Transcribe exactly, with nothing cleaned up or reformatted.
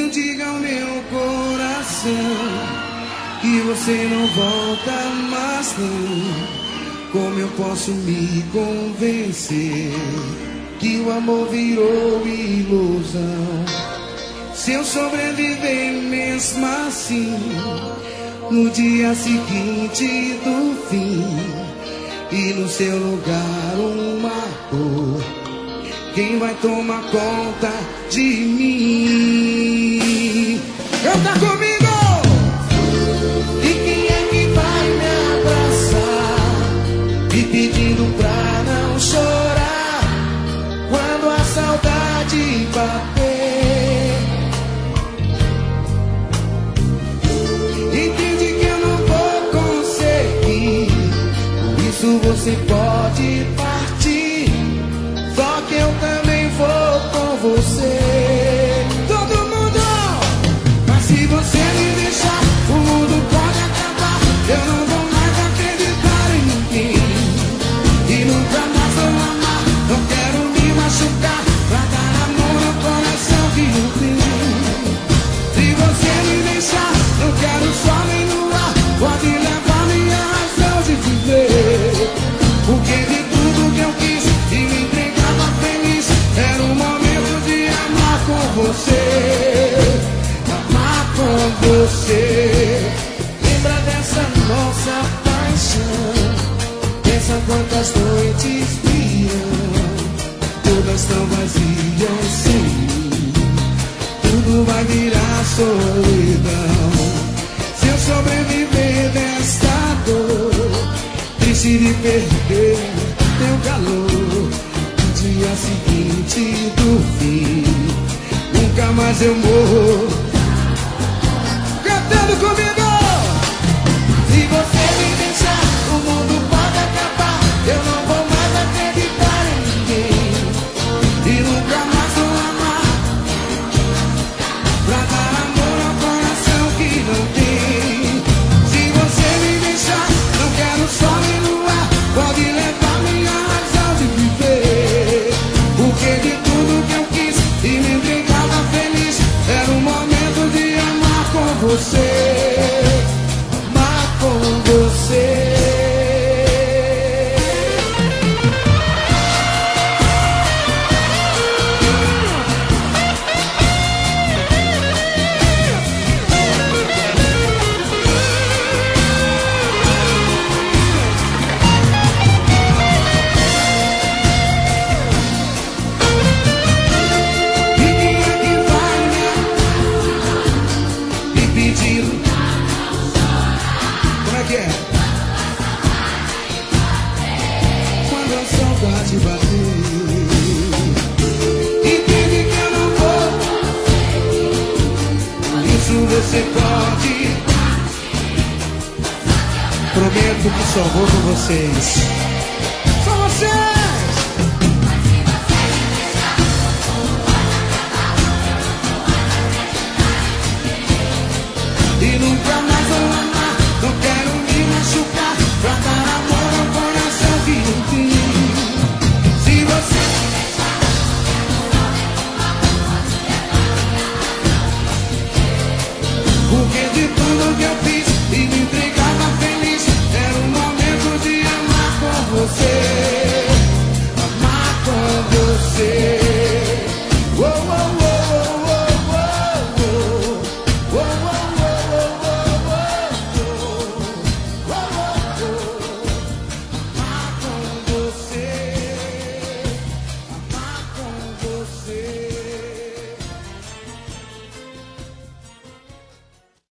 Não diga ao meu coração que você não volta mais não. Como eu posso me convencer que o amor virou ilusão? Se eu sobreviver mesmo assim, no dia seguinte do fim, e no seu lugar uma dor, quem vai tomar conta de mim? Canta comigo! E quem é que vai me abraçar, me pedindo pra não chorar quando a saudade bater? Entende que eu não vou conseguir, por isso você pode partir, só que eu também vou com você. Todo mundo! Mas se você me deixar, o mundo pode acabar. Eu não vou mais acreditar em ninguém e nunca mais vou amar. Não quero me machucar pra dar amor no coração que eu tenho. Se você me deixar, não quero sol nem luar, pode levar minha razão de viver. Porque de tudo que eu quis e me entregava feliz, era o momento de amar com você, amar com você. Lembra dessa nossa paixão, pensa quantas noites virão, todas tão vazias sem mim, tudo vai virar solidão. Se eu sobreviver desta dor, triste de perder teu calor, no dia seguinte do fim, nunca mais eu morro. Cantando comigo! Se você me deixar, o mundo pode acabar. Eu não vou mais acreditar em ninguém e nunca mais vou amar, pra dar amor ao coração que não tem. Se você me deixar, não quero sol nem luar, pode levar minha razão de viver. Porque de tudo que eu quis e me entregava feliz, era o momento de amar com você, amar com você. E quem é que vai me pedir? Como é que é? Quando a saudade bater, entende que eu não vou, por isso você pode. Prometo que só vou com vocês. Só vocês! E nunca mais